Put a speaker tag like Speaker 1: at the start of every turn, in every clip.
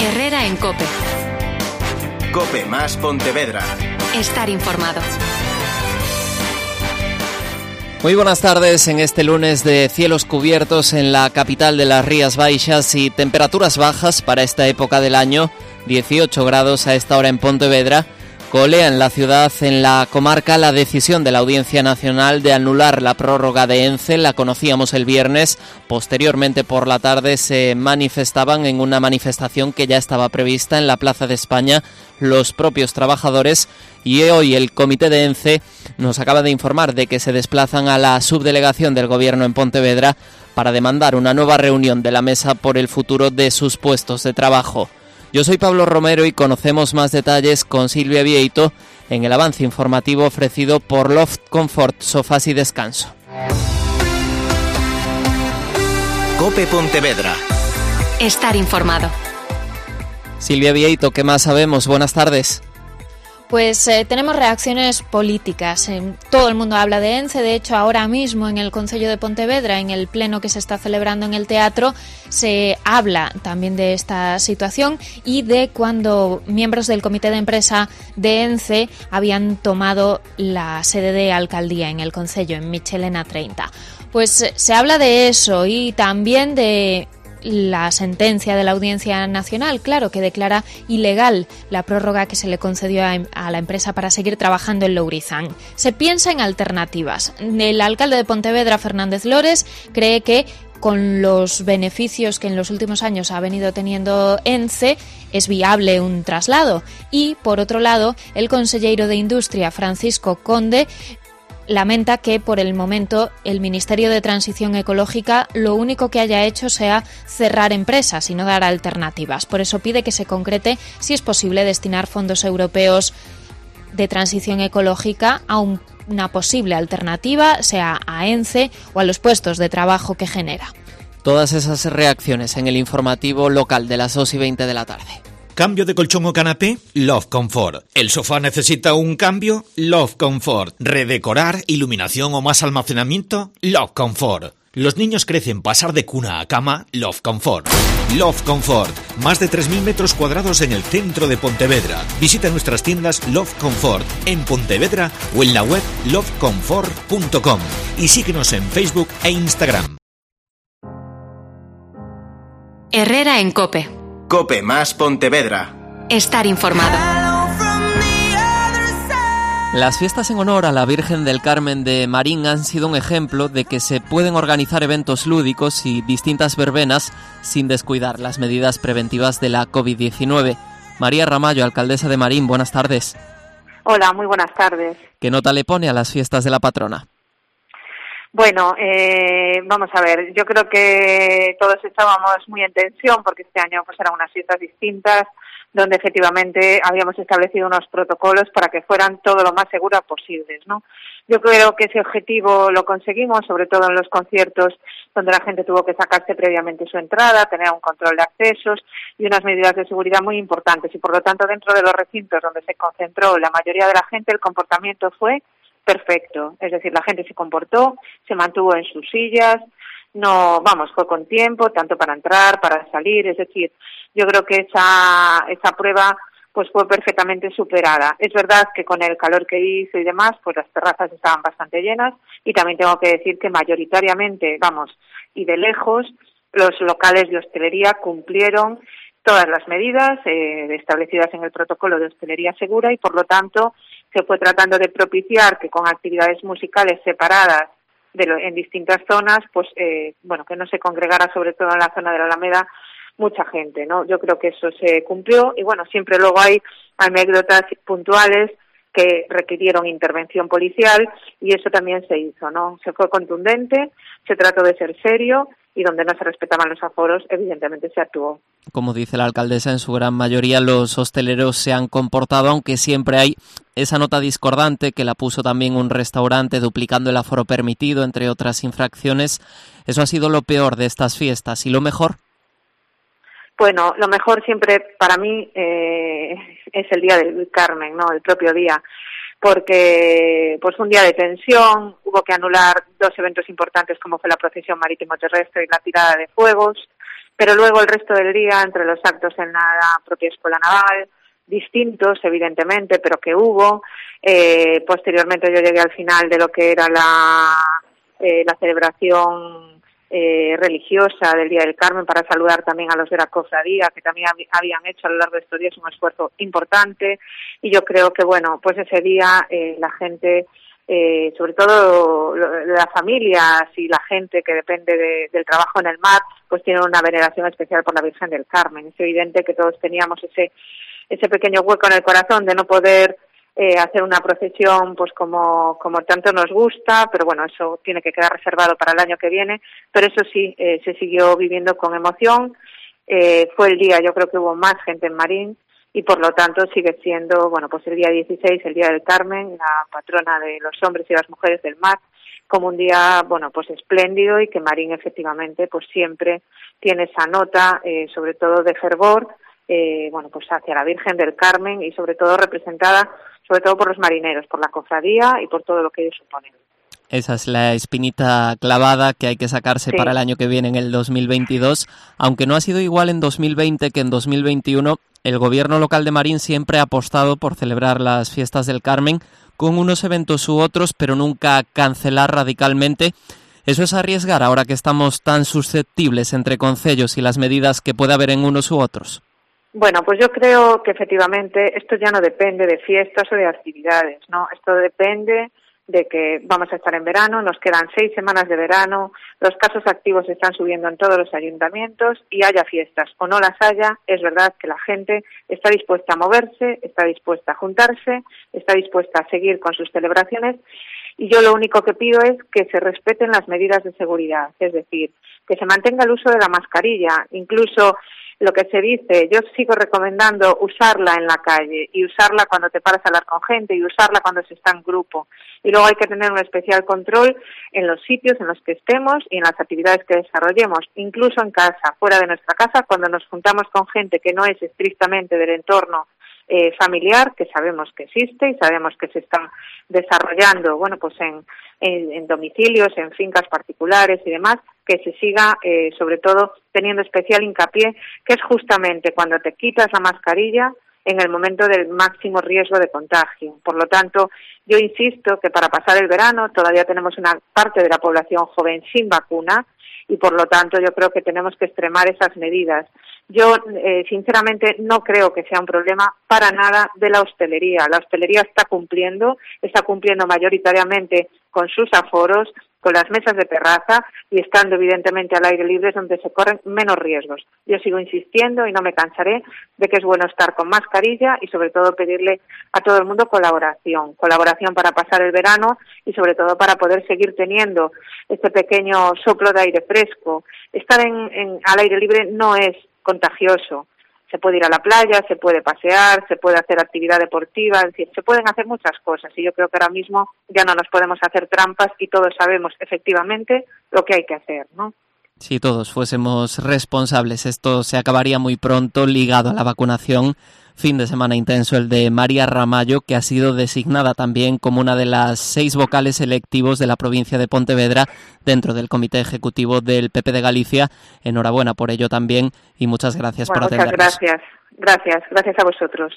Speaker 1: Herrera en COPE.
Speaker 2: COPE más Pontevedra.
Speaker 1: Estar informado.
Speaker 3: Muy buenas tardes en este lunes de cielos cubiertos en la capital de las Rías Baixas y temperaturas bajas para esta época del año, 18 grados a esta hora en Pontevedra. Colea en la ciudad, en la comarca, la decisión de la Audiencia Nacional de anular la prórroga de ENCE. La conocíamos el viernes. Posteriormente, por la tarde, se manifestaban en una manifestación que ya estaba prevista en la Plaza de España los propios trabajadores. Y hoy el comité de ENCE nos acaba de informar de que se desplazan a la subdelegación del Gobierno en Pontevedra para demandar una nueva reunión de la mesa por el futuro de sus puestos de trabajo. Yo soy Pablo Romero y conocemos más detalles con Silvia Vieito en el avance informativo ofrecido por Loft Comfort, Sofás y Descanso.
Speaker 2: COPE Pontevedra.
Speaker 1: Estar informado.
Speaker 3: Silvia Vieito, ¿qué más sabemos? Buenas tardes.
Speaker 4: Pues tenemos reacciones políticas. Todo el mundo habla de ENCE. De hecho, ahora mismo en el Concello de Pontevedra, en el pleno que se está celebrando en el teatro, se habla también de esta situación y de cuando miembros del comité de empresa de ENCE habían tomado la sede de alcaldía en el Concello, en Michelena 30. Pues se habla de eso y también de la sentencia de la Audiencia Nacional, claro, que declara ilegal la prórroga que se le concedió a la empresa para seguir trabajando en Lourizán. Se piensa en alternativas. El alcalde de Pontevedra, Fernández Lores, cree que con los beneficios que en los últimos años ha venido teniendo ENCE, es viable un traslado. Y, por otro lado, el conselleiro de Industria, Francisco Conde, lamenta que por el momento el Ministerio de Transición Ecológica lo único que haya hecho sea cerrar empresas y no dar alternativas. Por eso pide que se concrete si es posible destinar fondos europeos de transición ecológica a una posible alternativa, sea a ENCE o a los puestos de trabajo que genera.
Speaker 3: Todas esas reacciones en el informativo local de las 2:20 de la tarde.
Speaker 5: ¿Cambio de colchón o canapé? Loft Comfort. ¿El sofá necesita un cambio? Loft Comfort. ¿Redecorar, iluminación o más almacenamiento? Loft Comfort. ¿Los niños crecen pasar de cuna a cama? Loft Comfort. Loft Comfort. Más de 3.000 metros cuadrados en el centro de Pontevedra. Visita nuestras tiendas Loft Comfort en Pontevedra o en la web loftcomfort.com y síguenos en Facebook e Instagram.
Speaker 1: Herrera en COPE.
Speaker 2: COPE más Pontevedra.
Speaker 1: Estar informado.
Speaker 3: Las fiestas en honor a la Virgen del Carmen de Marín han sido un ejemplo de que se pueden organizar eventos lúdicos y distintas verbenas sin descuidar las medidas preventivas de la COVID-19. María Ramallo, alcaldesa de Marín, buenas tardes.
Speaker 6: Hola, muy buenas tardes.
Speaker 3: ¿Qué nota le pone a las fiestas de la patrona?
Speaker 6: Bueno, vamos a ver, yo creo que todos estábamos muy en tensión porque este año pues eran unas fiestas distintas donde efectivamente habíamos establecido unos protocolos para que fueran todo lo más seguras posibles, ¿no? Yo creo que ese objetivo lo conseguimos, sobre todo en los conciertos donde la gente tuvo que sacarse previamente su entrada, tener un control de accesos y unas medidas de seguridad muy importantes y por lo tanto dentro de los recintos donde se concentró la mayoría de la gente el comportamiento fue perfecto, es decir, la gente se comportó, se mantuvo en sus sillas, fue con tiempo, tanto para entrar, para salir, es decir, yo creo que esa prueba pues fue perfectamente superada. Es verdad que con el calor que hizo y demás, pues las terrazas estaban bastante llenas y también tengo que decir que mayoritariamente, y de lejos, los locales de hostelería cumplieron todas las medidas establecidas en el protocolo de hostelería segura y por lo tanto se fue tratando de propiciar que con actividades musicales separadas en distintas zonas, que no se congregara sobre todo en la zona de la Alameda mucha gente, ¿no? Yo creo que eso se cumplió y siempre luego hay anécdotas puntuales que requirieron intervención policial y eso también se hizo, ¿no? Se fue contundente, se trató de ser serio y donde no se respetaban los aforos, evidentemente se actuó.
Speaker 3: Como dice la alcaldesa, en su gran mayoría los hosteleros se han comportado, aunque siempre hay esa nota discordante que la puso también un restaurante duplicando el aforo permitido, entre otras infracciones. ¿Eso ha sido lo peor de estas fiestas? ¿Y lo mejor?
Speaker 6: Bueno, lo mejor siempre para mí es el Día del Carmen, ¿no? El propio día, porque fue un día de tensión, hubo que anular dos eventos importantes como fue la procesión marítimo terrestre y la tirada de fuegos, Pero luego el resto del día, entre los actos en la propia Escuela Naval, distintos evidentemente, pero que hubo, posteriormente yo llegué al final de lo que era la celebración religiosa del Día del Carmen para saludar también a los de la cofradía, que también habían hecho a lo largo de estos días un esfuerzo importante, y yo creo que bueno, pues ese día la gente, sobre todo las familias y la gente que depende del trabajo en el mar, pues tienen una veneración especial por la Virgen del Carmen. Es evidente que todos teníamos ese pequeño hueco en el corazón de no poder hacer una procesión pues como tanto nos gusta, pero bueno, eso tiene que quedar reservado para el año que viene, pero eso sí, se siguió viviendo con emoción. Fue el día, yo creo que hubo más gente en Marín, y por lo tanto sigue siendo, bueno, pues el día 16, el Día del Carmen, la patrona de los hombres y las mujeres del mar, como un día, bueno, pues espléndido, y que Marín efectivamente pues siempre tiene esa nota, sobre todo de fervor, bueno, pues hacia la Virgen del Carmen, y sobre todo representada sobre todo por los marineros, por la cofradía y por todo lo que ellos suponen.
Speaker 3: Esa es la espinita clavada que hay que sacarse para el año que viene, en el 2022. Aunque no ha sido igual en 2020 que en 2021, el gobierno local de Marín siempre ha apostado por celebrar las fiestas del Carmen con unos eventos u otros, pero nunca cancelar radicalmente. ¿Eso es arriesgar ahora que estamos tan susceptibles entre concellos y las medidas que puede haber en unos u otros?
Speaker 6: Bueno, pues yo creo que efectivamente esto ya no depende de fiestas o de actividades, ¿no? Esto depende de que vamos a estar en verano, nos quedan 6 semanas de verano, los casos activos están subiendo en todos los ayuntamientos, y haya fiestas o no las haya, es verdad que la gente está dispuesta a moverse, está dispuesta a juntarse, está dispuesta a seguir con sus celebraciones, y yo lo único que pido es que se respeten las medidas de seguridad, es decir, que se mantenga el uso de la mascarilla, incluso lo que se dice, yo sigo recomendando usarla en la calle, y usarla cuando te paras a hablar con gente, y usarla cuando se está en grupo. Y luego hay que tener un especial control en los sitios en los que estemos y en las actividades que desarrollemos, incluso en casa, fuera de nuestra casa, cuando nos juntamos con gente que no es estrictamente del entorno familiar, que sabemos que existe y sabemos que se está desarrollando, bueno, pues en domicilios, en fincas particulares y demás, que se siga, sobre todo, teniendo especial hincapié, que es justamente cuando te quitas la mascarilla en el momento del máximo riesgo de contagio. Por lo tanto, yo insisto que para pasar el verano todavía tenemos una parte de la población joven sin vacuna, y por lo tanto yo creo que tenemos que extremar esas medidas. Yo, sinceramente, no creo que sea un problema para nada de la hostelería. La hostelería está cumpliendo mayoritariamente con sus aforos, con las mesas de terraza, y estando evidentemente al aire libre, es donde se corren menos riesgos. Yo sigo insistiendo y no me cansaré de que es bueno estar con mascarilla, y sobre todo pedirle a todo el mundo colaboración para pasar el verano, y sobre todo para poder seguir teniendo este pequeño soplo de aire fresco. Estar al aire libre no es contagioso. Se puede ir a la playa, se puede pasear, se puede hacer actividad deportiva, es decir, se pueden hacer muchas cosas, y yo creo que ahora mismo ya no nos podemos hacer trampas, y todos sabemos efectivamente lo que hay que hacer, ¿no?
Speaker 3: Si todos fuésemos responsables, esto se acabaría muy pronto, ligado a la vacunación. Fin de semana intenso el de María Ramallo, que ha sido designada también como una de las 6 vocales electivos de la provincia de Pontevedra dentro del Comité Ejecutivo del PP de Galicia. Enhorabuena por ello también, y muchas gracias por atendernos.
Speaker 6: Muchas gracias a vosotros.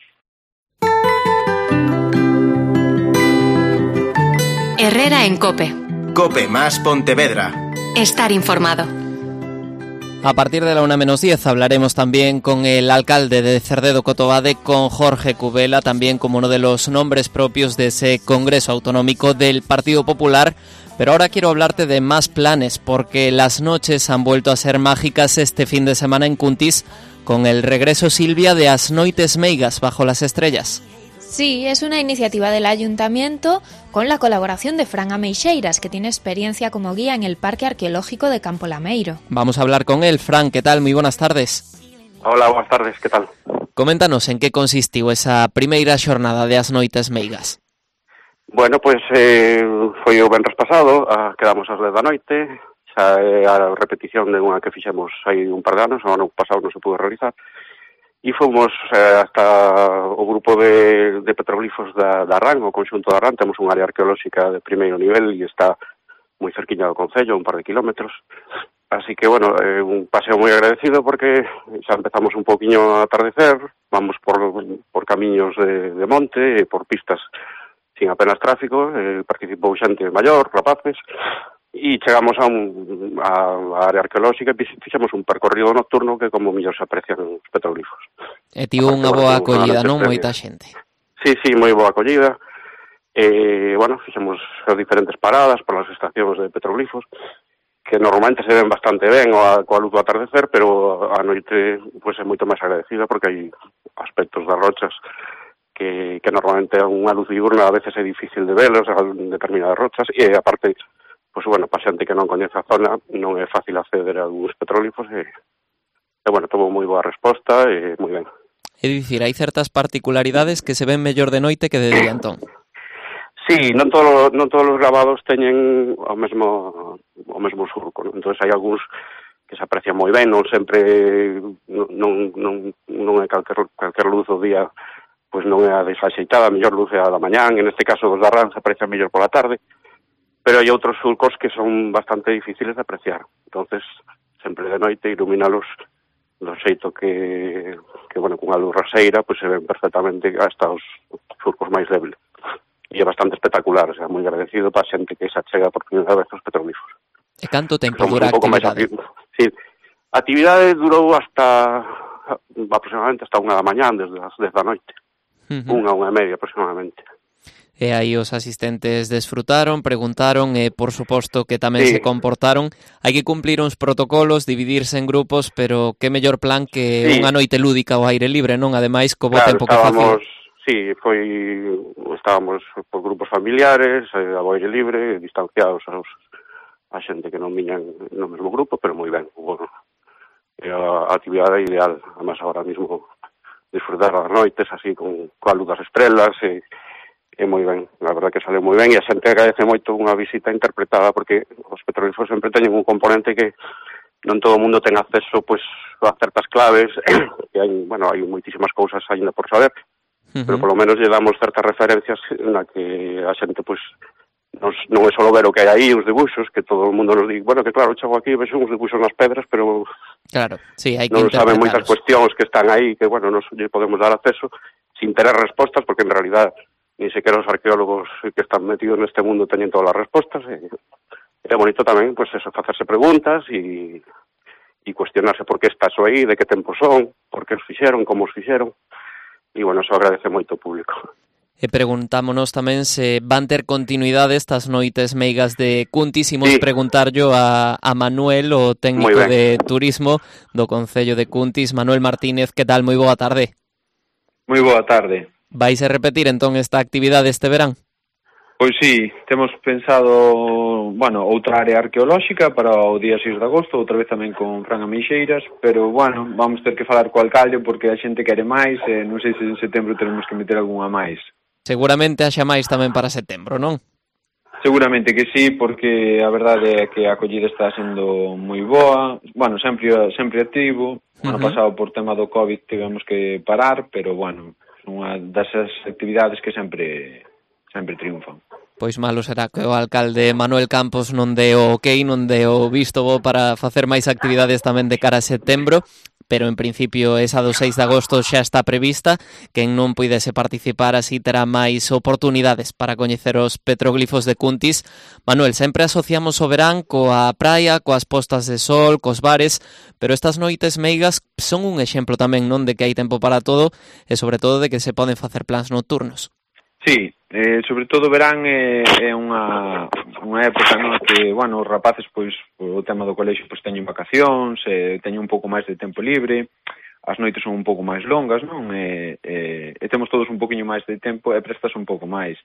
Speaker 1: Herrera en COPE.
Speaker 2: COPE más Pontevedra.
Speaker 1: Estar informado.
Speaker 3: A partir de la 1:10 hablaremos también con el alcalde de Cerdedo Cotobade, con Jorge Cubela, también como uno de los nombres propios de ese Congreso Autonómico del Partido Popular. Pero ahora quiero hablarte de más planes, porque las noches han vuelto a ser mágicas este fin de semana en Cuntis, con el regreso, Silvia, de As Noites Meigas bajo las estrellas.
Speaker 4: Sí, es una iniciativa del Ayuntamiento con la colaboración de Fran Ameixeiras, que tiene experiencia como guía en el Parque Arqueológico de Campo Lameiro.
Speaker 3: Vamos a hablar con él. Fran, ¿qué tal? Muy buenas tardes.
Speaker 7: Hola, buenas tardes, ¿qué tal?
Speaker 3: Coméntanos en que consistiu esa primeira xornada de As Noites Meigas.
Speaker 7: Bueno, pois foi o venres pasado, quedamos ás 10 da noite, xa é a repetición de unha que fixemos hai un par de anos, o ano pasado non se pudo realizar, e fomos hasta o grupo de petroglifos da RAN, o conxunto da RAN. Temos unha área arqueolóxica de primeiro nivel e está moi cerquiña do concello, un par de kilómetros, Así que, bueno, un paseo moi agradecido porque xa empezamos un poquinho a atardecer, vamos por camiños de monte, por pistas sin apenas tráfico, participou xente maior, rapaces, e chegamos a área arqueolóxica e fixemos un percorrido nocturno que como mellor se aprecian os petroglifos.
Speaker 3: E tivo unha boa acollida, non? Moita xente.
Speaker 7: Sí, moi boa acollida. Bueno, fixemos as diferentes paradas polas estacións de petroglifos, que normalmente se ven bastante ben coa luz do atardecer, pero a noite pois é moito máis agradecida porque hai aspectos das rochas que normalmente unha luz diurna a veces é difícil de velos en determinadas rochas, e aparte, pois bueno, para xente que non coñece a zona non é fácil acceder a algúns petroglifos e bueno, tuvo moi boa resposta e moi ben.
Speaker 3: É dicir, hai certas particularidades que se ven mellor de noite que de día, entón.
Speaker 7: Sí, non todos os gravados teñen o mesmo surco, non? Entón hai algúns que se aprecian moi ben, non sempre non é calquer luz do día, pois non é a desaxeitada, a mellor luz é a da mañán, en este caso dos da Rán se aprecian mellor pola tarde, pero hai outros surcos que son bastante difíciles de apreciar. Entonces, sempre de noite iluminalos do xeito que bueno, cunha luz raseira, pois se ven perfectamente hasta os surcos máis débiles. E é bastante espectacular, o sea, moi agradecido para a xente que se achega por primeira vez aos petroglifos.
Speaker 3: E canto tempo dura a actividade?
Speaker 7: Sí, a actividade durou aproximadamente hasta 1 da mañán, desde as 10 da noite. 1 e media aproximadamente.
Speaker 3: E aí os asistentes desfrutaron, preguntaron e, por suposto, que tamén se comportaron. Hai que cumplir uns protocolos, dividirse en grupos, pero que mellor plan que unha noite lúdica ao aire libre, non? Ademais, co bo tempo que facía.
Speaker 7: Sí, estábamos por grupos familiares, ao aire libre, distanciados a xente que non viñan no mesmo grupo, pero moi ben. Bueno, a actividade ideal, además agora mismo disfrutar as noites así coa luz das estrelas e moi ben, a verdad que sale moi ben e a xente agradece moito unha visita interpretada porque os petroglifos sempre teñen un componente que non todo o mundo ten acceso pois a certas claves que hai moitísimas cousas aínda por saber, pero polo menos lle damos certas referencias na que a xente pois non é só ver o que hai aí, os dibuixos, que todo o mundo nos di, bueno, que claro, chego aquí e vexo uns dibuixos nas pedras, pero
Speaker 3: claro, sí, hai que
Speaker 7: non saben moitas cuestións que están aí, que, bueno, nos lle podemos dar acceso sin ter respostas, porque en realidad ni sequera os arqueólogos que están metidos neste mundo teñen todas as respostas, e é bonito tamén, pois, eso, facerse preguntas e cuestionarse por que está eso aí, de que tempo son, por que os fixeron, como os fixeron, e, bueno, eso agradece moito o público.
Speaker 3: E preguntámonos tamén se van ter continuidade estas noites meigas de Cuntis. Imos preguntarllo a Manuel, o técnico de turismo do Concello de Cuntis. Manuel Martínez, que tal? Moi boa tarde.
Speaker 8: Moi boa tarde.
Speaker 3: Vais a repetir entón esta actividade este verán?
Speaker 8: Pois sí, temos pensado, bueno, outra área arqueolóxica para o día 6 de agosto, outra vez tamén con Fran Ameixeiras, pero, bueno, vamos ter que falar co alcalde porque a xente quere máis e non sei se en setembro teremos que meter algunha máis. Seguramente
Speaker 3: haxa máis tamén para setembro, non?
Speaker 8: Seguramente que sí, porque a verdade é que a acollida está sendo moi boa, bueno, sempre activo. O ano pasado por tema do COVID tivemos que parar, pero, bueno, unha dasas actividades que sempre triunfan.
Speaker 3: Pois malo será que o alcalde Manuel Campos non dé o ok, non dé o visto bo para facer máis actividades tamén de cara a setembro, pero en principio esa do 6 de agosto xa está prevista. Quen non puidese participar así terá máis oportunidades para coñecer os petroglifos de Cuntis. Manuel, sempre asociamos o verán coa praia, coas postas de sol, cos bares, pero estas noites meigas son un exemplo tamén, non, de que hai tempo para todo e sobre todo de que se poden facer plans nocturnos.
Speaker 8: Sí, sobre todo o verán é unha época no que, bueno, os rapaces, pois, o tema do colexio, pois, teñen vacacións, teñen un pouco máis de tempo libre, as noites son un pouco máis longas, non? E temos todos un poquinho máis de tempo e prestas un pouco máis.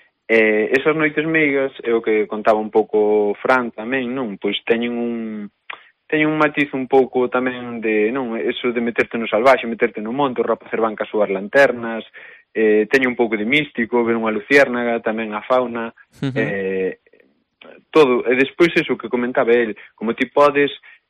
Speaker 8: Esas noites meigas, é o que contaba un pouco Fran tamén, non? Pois teñen un matiz un pouco tamén de, non, eso de meterte no salvaxe, meterte no monte, os rapaces van cas súas lanternas, teño un pouco de místico, ver unha luciérnaga, tamén a fauna, todo. E despois eso que comentaba el, como ti podes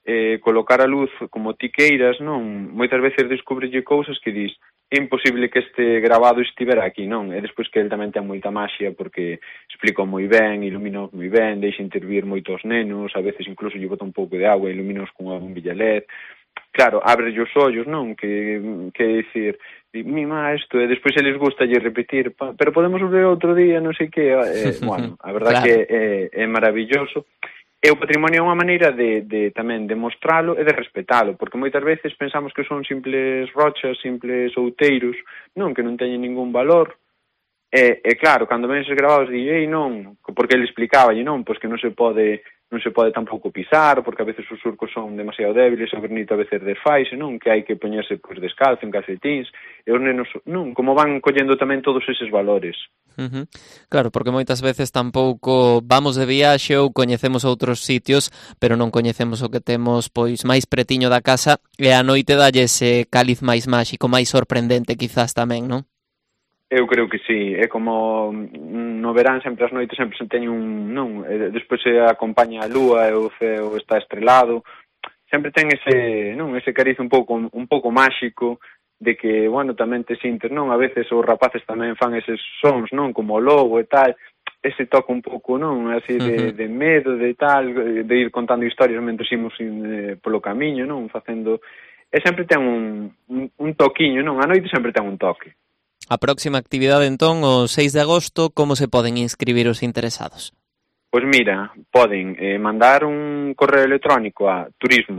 Speaker 8: colocar a luz como ti queiras, non? Moitas veces descubrelle cousas que dis, é imposible que este grabado estivera aquí, non? E despois que ele tamén ten moita maxia porque explicou moi ben, iluminou moi ben, deixa intervir moitos nenos, a veces incluso lle bota un pouco de agua e iluminou con unha bombilla LED. Claro, abre os ollos, non? Que dicir, mima isto, e despois eles gusta lle repetir, pero podemos ver outro día, non sei que, bueno, a verdad claro. Que é maravilloso. E o patrimonio é unha maneira de tamén de mostralo e de respetalo, porque moitas veces pensamos que son simples rochas, simples outeiros, non, que non teñen ningún valor. E claro, cando ven eses grabados di, non, porque ele explicaba, non, pois que non se pode tampouco pisar, porque a veces os surcos son demasiado débiles, o granito a veces desfaise, non, que hai que poñerse pois descalzo, en calcetíns, e os nenos, non, como van collendo tamén todos eses valores.
Speaker 3: Uh-huh. Claro, porque moitas veces tampouco vamos de viaxe ou coñecemos outros sitios, pero non coñecemos o que temos pois máis pretiño da casa, e a noite dalle ese cáliz máis máxico, máis sorprendente quizás tamén, non?
Speaker 8: Eu creo que sí, é como no verán sempre as noites sempre se teñen despois se acompaña a lúa e o ceo está estrelado, sempre ten ese cariz un pouco máxico de que, bueno, tamén te sintes, non? A veces os rapaces tamén fan eses sons, non? Como o lobo e tal, ese toque un pouco, non? Así de medo, de tal, de ir contando historias mentre imos polo camiño, non? Facendo, e sempre ten un toquiño, non? A noite sempre ten un toque.
Speaker 3: A próxima actividade, entón, o 6 de agosto, como se poden inscribir os interesados?
Speaker 8: Pois mira, poden mandar un correo electrónico a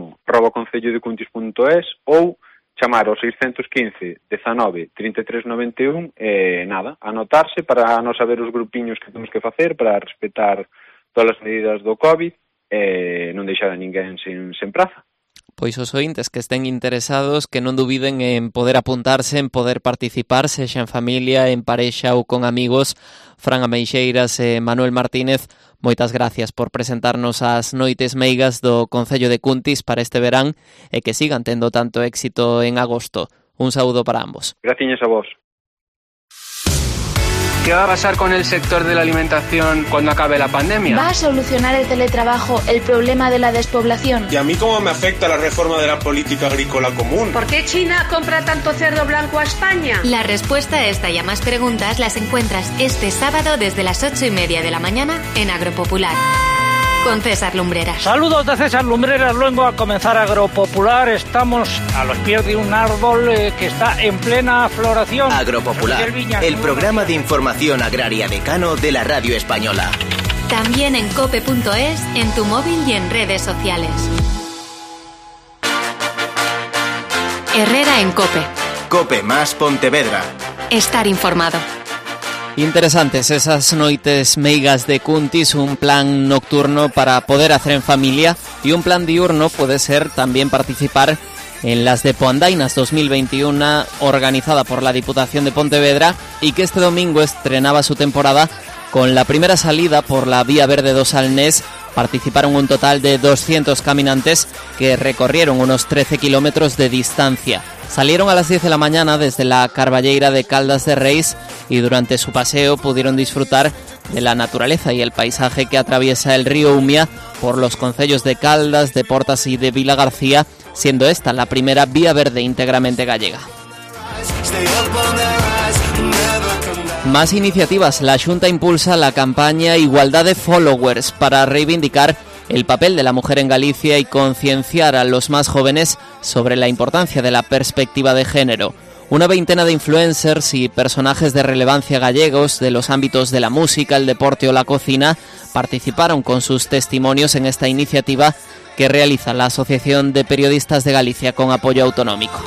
Speaker 8: turismo@concellodeCuntis.es ou chamar ao 615 19 33 91 e nada, anotarse para non saber os grupiños que temos que facer para respetar todas as medidas do COVID e non deixar a ninguén sen praza.
Speaker 3: Pois os ointes que estén interesados que non dubiden en poder apuntarse, en poder participar, sexa en familia, en parexa ou con amigos. Fran Ameixeiras e Manuel Martínez, moitas gracias por presentarnos as noites meigas do Concello de Cuntis para este verán e que sigan tendo tanto éxito en agosto. Un saúdo para ambos.
Speaker 8: Gracias a vos.
Speaker 9: ¿Qué va a pasar con el sector de la alimentación cuando acabe la pandemia?
Speaker 10: ¿Va a solucionar el teletrabajo el problema de la despoblación?
Speaker 11: ¿Y a mí cómo me afecta la reforma de la política agrícola común?
Speaker 12: ¿Por qué China compra tanto cerdo blanco a España?
Speaker 1: La respuesta a esta y a más preguntas las encuentras este sábado desde las 8:30 de la mañana en Agropopular. Con César Lumbreras.
Speaker 13: Saludos de César Lumbreras, luego a comenzar Agropopular. Estamos a los pies de un árbol que está en plena floración.
Speaker 2: Agropopular, el programa de información agraria decano de la radio española.
Speaker 1: También en cope.es, en tu móvil y en redes sociales. Herrera en Cope.
Speaker 2: Cope más Pontevedra.
Speaker 1: Estar informado.
Speaker 3: Interesantes esas noites meigas de Cuntis, un plan nocturno para poder hacer en familia y un plan diurno puede ser también participar en las Depoandainas 2021 organizada por la Diputación de Pontevedra y que este domingo estrenaba su temporada con la primera salida por la Vía Verde do Salnés. Participaron un total de 200 caminantes que recorrieron unos 13 kilómetros de distancia. Salieron a las 10 de la mañana desde la Carballeira de Caldas de Reis y durante su paseo pudieron disfrutar de la naturaleza y el paisaje que atraviesa el río Umia por los concellos de Caldas, de Portas y de Vilagarcía, siendo esta la primera vía verde íntegramente gallega. Más iniciativas. La Xunta impulsa la campaña Igualdad de Followers para reivindicar el papel de la mujer en Galicia y concienciar a los más jóvenes sobre la importancia de la perspectiva de género. Una veintena de influencers y personajes de relevancia gallegos de los ámbitos de la música, el deporte o la cocina participaron con sus testimonios en esta iniciativa que realiza la Asociación de Periodistas de Galicia con apoyo autonómico.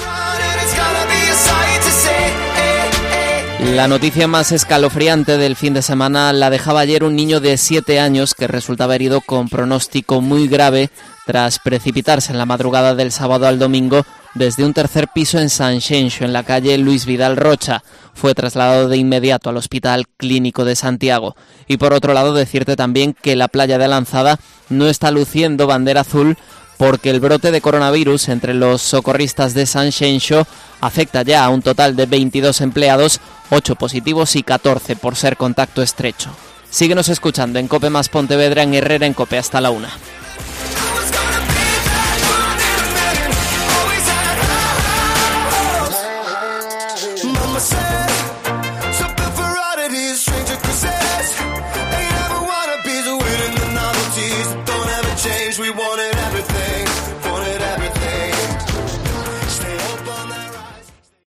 Speaker 3: La noticia más escalofriante del fin de semana la dejaba ayer un niño de 7 años que resultaba herido con pronóstico muy grave tras precipitarse en la madrugada del sábado al domingo desde un tercer piso en Sanxenxo, en la calle Luis Vidal Rocha. Fue trasladado de inmediato al Hospital Clínico de Santiago. Y por otro lado, decirte también que la playa de Lanzada no está luciendo bandera azul porque el brote de coronavirus entre los socorristas de Sanxenxo afecta ya a un total de 22 empleados, 8 positivos y 14 por ser contacto estrecho. Síguenos escuchando en Cope más Pontevedra, en Herrera en Cope hasta la 1.